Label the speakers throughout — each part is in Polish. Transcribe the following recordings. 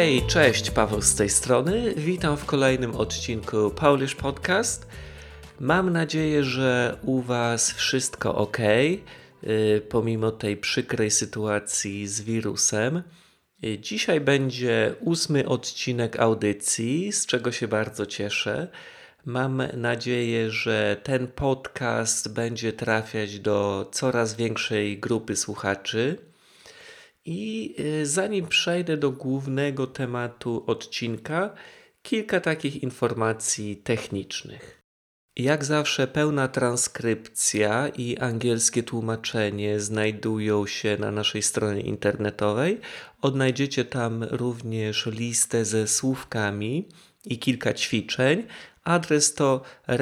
Speaker 1: Hej, cześć, Paweł z tej strony. Witam w kolejnym odcinku Polish Podcast. Mam nadzieję, że u Was wszystko ok, pomimo tej przykrej sytuacji z wirusem. Dzisiaj będzie 8. odcinek audycji, z czego się bardzo cieszę. Mam nadzieję, że ten podcast będzie trafiać do coraz większej grupy słuchaczy. I zanim przejdę do głównego tematu odcinka, kilka takich informacji technicznych. Jak zawsze pełna transkrypcja i angielskie tłumaczenie znajdują się na naszej stronie internetowej. Odnajdziecie tam również listę ze słówkami i kilka ćwiczeń. Adres to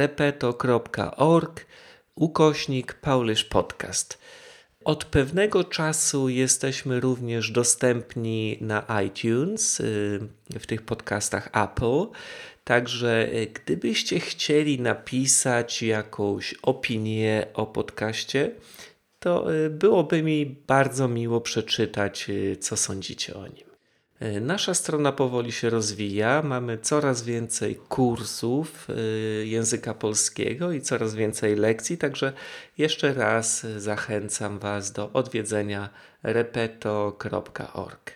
Speaker 1: repeto.org/Polish Podcast. Od pewnego czasu jesteśmy również dostępni na iTunes, w tych podcastach Apple. Także gdybyście chcieli napisać jakąś opinię o podcaście, to byłoby mi bardzo miło przeczytać, co sądzicie o nim. Nasza strona powoli się rozwija, mamy coraz więcej kursów języka polskiego i coraz więcej lekcji, także jeszcze raz zachęcam Was do odwiedzenia repeto.org.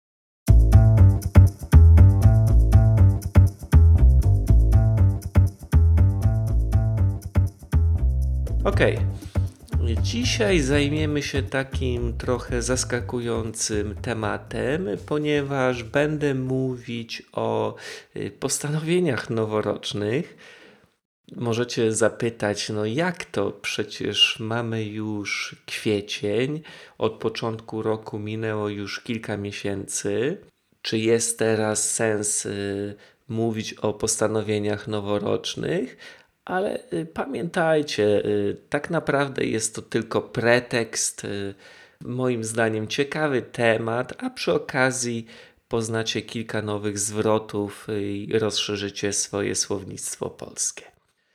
Speaker 1: Okej. Dzisiaj zajmiemy się takim trochę zaskakującym tematem, ponieważ będę mówić o postanowieniach noworocznych. Możecie zapytać, no jak to? Przecież mamy już kwiecień, od początku roku minęło już kilka miesięcy. Czy jest teraz sens mówić o postanowieniach noworocznych? Ale pamiętajcie, tak naprawdę jest to tylko pretekst, moim zdaniem ciekawy temat, a przy okazji poznacie kilka nowych zwrotów i rozszerzycie swoje słownictwo polskie.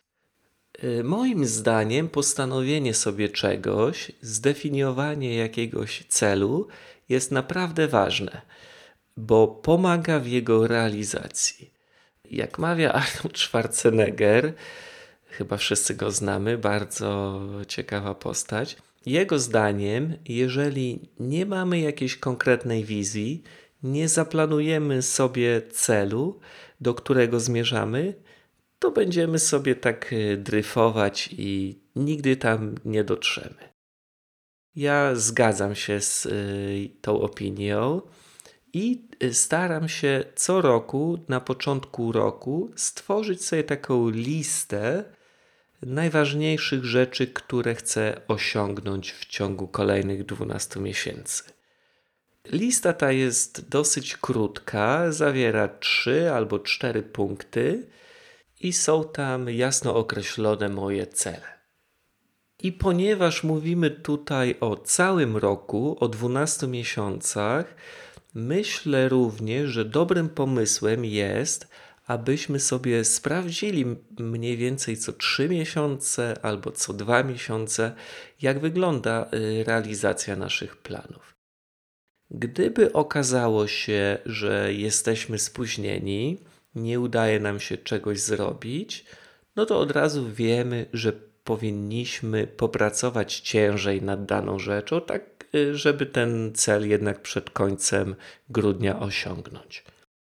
Speaker 1: Moim zdaniem postanowienie sobie czegoś, zdefiniowanie jakiegoś celu jest naprawdę ważne, bo pomaga w jego realizacji. Jak mawia Arnold Schwarzenegger, chyba wszyscy go znamy, bardzo ciekawa postać. Jego zdaniem, jeżeli nie mamy jakiejś konkretnej wizji, nie zaplanujemy sobie celu, do którego zmierzamy, to będziemy sobie tak dryfować i nigdy tam nie dotrzemy. Ja zgadzam się z tą opinią i staram się co roku, na początku roku, stworzyć sobie taką listę najważniejszych rzeczy, które chcę osiągnąć w ciągu kolejnych 12 miesięcy. Lista ta jest dosyć krótka, zawiera 3 albo 4 punkty i są tam jasno określone moje cele. I ponieważ mówimy tutaj o całym roku, o 12 miesiącach, myślę również, że dobrym pomysłem jest, abyśmy sobie sprawdzili mniej więcej co 3 miesiące albo co 2 miesiące, jak wygląda realizacja naszych planów. Gdyby okazało się, że jesteśmy spóźnieni, nie udaje nam się czegoś zrobić, no to od razu wiemy, że powinniśmy popracować ciężej nad daną rzeczą, tak żeby ten cel jednak przed końcem grudnia osiągnąć.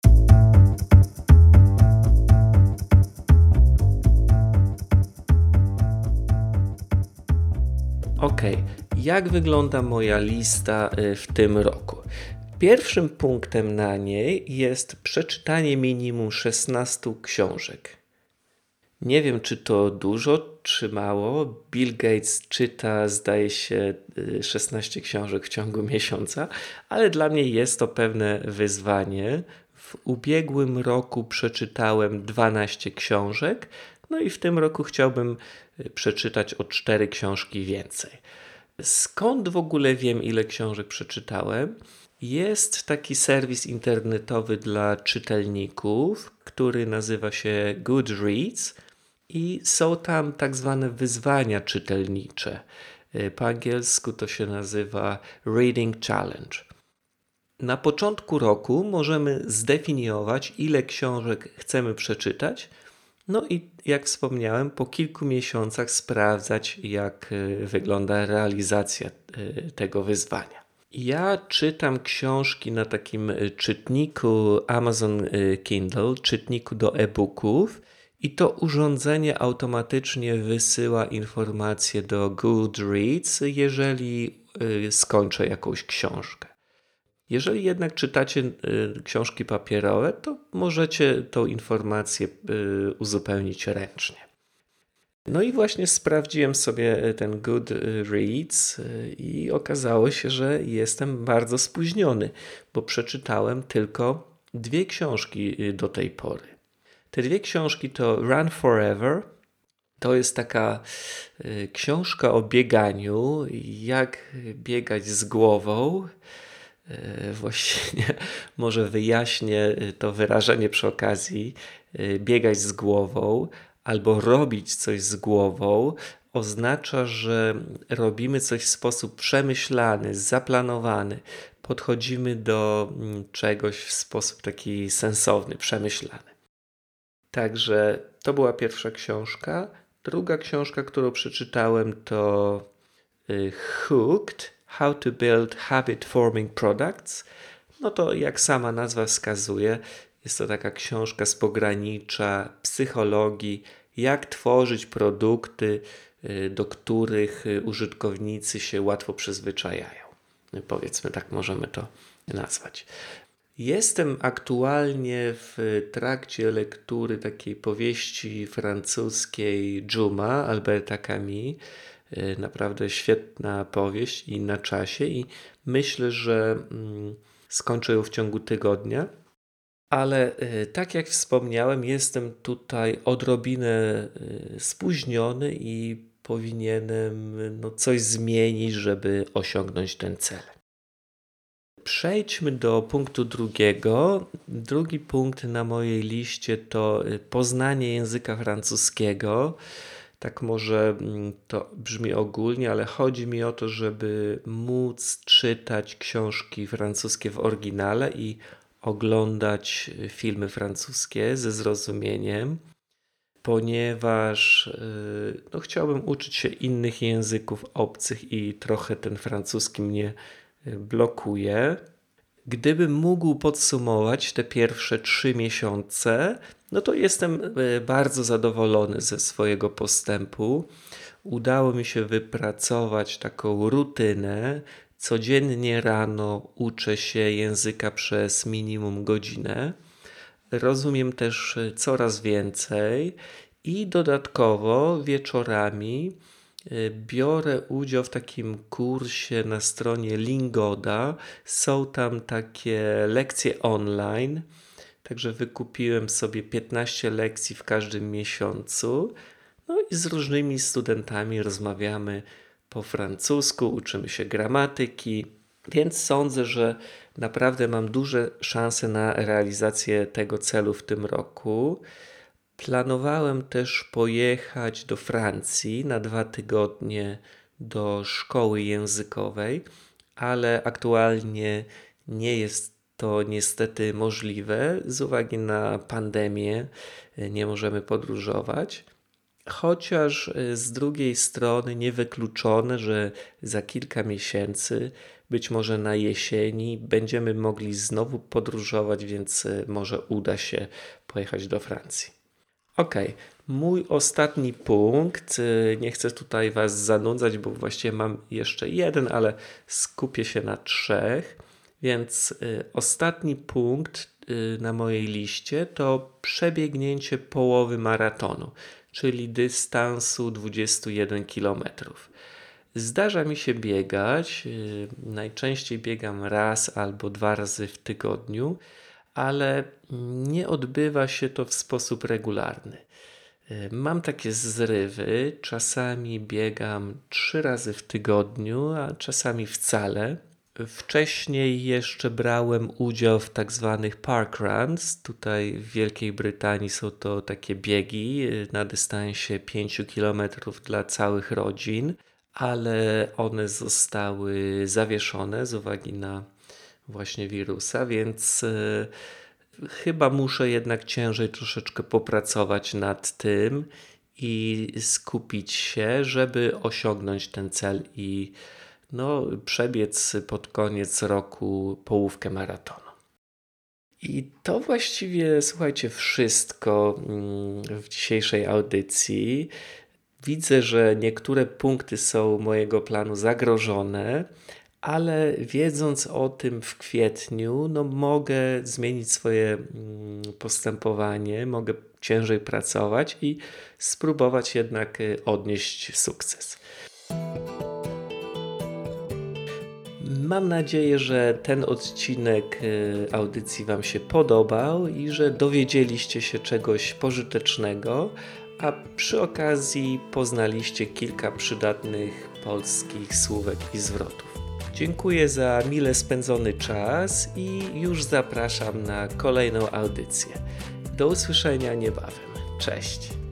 Speaker 1: Jak wygląda moja lista w tym roku? Pierwszym punktem na niej jest przeczytanie minimum 16 książek. Nie wiem, czy to dużo, czy mało. Bill Gates czyta, zdaje się, 16 książek w ciągu miesiąca, ale dla mnie jest to pewne wyzwanie. W ubiegłym roku przeczytałem 12 książek, no i w tym roku chciałbym przeczytać o 4 książki więcej. Skąd w ogóle wiem, ile książek przeczytałem? Jest taki serwis internetowy dla czytelników, który nazywa się Goodreads i są tam tak zwane wyzwania czytelnicze. Po angielsku to się nazywa Reading Challenge. Na początku roku możemy zdefiniować, ile książek chcemy przeczytać. No i jak wspomniałem, po kilku miesiącach sprawdzać, jak wygląda realizacja tego wyzwania. Ja czytam książki na takim czytniku Amazon Kindle, czytniku do e-booków i to urządzenie automatycznie wysyła informacje do Goodreads, jeżeli skończę jakąś książkę. Jeżeli jednak czytacie książki papierowe, to możecie tą informację uzupełnić ręcznie. No i właśnie sprawdziłem sobie ten Goodreads i okazało się, że jestem bardzo spóźniony, bo przeczytałem tylko 2 książki do tej pory. Te 2 książki to Run Forever. To jest taka książka o bieganiu, jak biegać z głową. Właściwie może wyjaśnię to wyrażenie przy okazji. Biegać z głową albo robić coś z głową oznacza, że robimy coś w sposób przemyślany, zaplanowany. Podchodzimy do czegoś w sposób taki sensowny, przemyślany. Także to była pierwsza książka. Druga książka, którą przeczytałem, to Hooked. How to Build Habit Forming Products. No to jak sama nazwa wskazuje, jest to taka książka z pogranicza psychologii, jak tworzyć produkty, do których użytkownicy się łatwo przyzwyczajają. Powiedzmy, tak możemy to nazwać. Jestem aktualnie w trakcie lektury takiej powieści francuskiej Dżuma Alberta Camus. Naprawdę świetna powieść i na czasie i myślę, że skończę ją w ciągu tygodnia. Ale tak jak wspomniałem, jestem tutaj odrobinę spóźniony i powinienem coś zmienić, żeby osiągnąć ten cel. Przejdźmy do punktu drugiego. Drugi punkt na mojej liście to poznanie języka francuskiego. Tak może to brzmi ogólnie, ale chodzi mi o to, żeby móc czytać książki francuskie w oryginale i oglądać filmy francuskie ze zrozumieniem, ponieważ chciałbym uczyć się innych języków obcych i trochę ten francuski mnie blokuje. Gdybym mógł podsumować te pierwsze 3 miesiące, no to jestem bardzo zadowolony ze swojego postępu. Udało mi się wypracować taką rutynę. Codziennie rano uczę się języka przez minimum godzinę. Rozumiem też coraz więcej i dodatkowo wieczorami biorę udział w takim kursie na stronie Lingoda. Są tam takie lekcje online, także wykupiłem sobie 15 lekcji w każdym miesiącu. No i z różnymi studentami rozmawiamy po francusku, uczymy się gramatyki, więc sądzę, że naprawdę mam duże szanse na realizację tego celu w tym roku. Planowałem też pojechać do Francji na 2 tygodnie do szkoły językowej, ale aktualnie nie jest to niestety możliwe z uwagi na pandemię. Nie możemy podróżować. Chociaż z drugiej strony niewykluczone, że za kilka miesięcy, być może na jesieni, będziemy mogli znowu podróżować, więc może uda się pojechać do Francji. Mój ostatni punkt, nie chcę tutaj Was zanudzać, bo właściwie mam jeszcze jeden, ale skupię się na 3. Więc ostatni punkt na mojej liście to przebiegnięcie połowy maratonu, czyli dystansu 21 km. Zdarza mi się biegać, najczęściej biegam raz albo 2 razy w tygodniu, ale nie odbywa się to w sposób regularny. Mam takie zrywy, czasami biegam 3 razy w tygodniu, a czasami wcale. Wcześniej jeszcze brałem udział w tak zwanych parkruns. Tutaj w Wielkiej Brytanii są to takie biegi na dystansie 5 km dla całych rodzin, ale one zostały zawieszone z uwagi na właśnie wirusa, więc chyba muszę jednak ciężej troszeczkę popracować nad tym i skupić się, żeby osiągnąć ten cel i przebiec pod koniec roku połówkę maratonu. I to właściwie, słuchajcie, wszystko w dzisiejszej audycji. Widzę, że niektóre punkty są mojego planu zagrożone, ale wiedząc o tym w kwietniu, mogę zmienić swoje postępowanie, mogę ciężej pracować i spróbować jednak odnieść sukces. Mam nadzieję, że ten odcinek audycji Wam się podobał i że dowiedzieliście się czegoś pożytecznego, a przy okazji poznaliście kilka przydatnych polskich słówek i zwrotów. Dziękuję za mile spędzony czas i już zapraszam na kolejną audycję. Do usłyszenia niebawem. Cześć!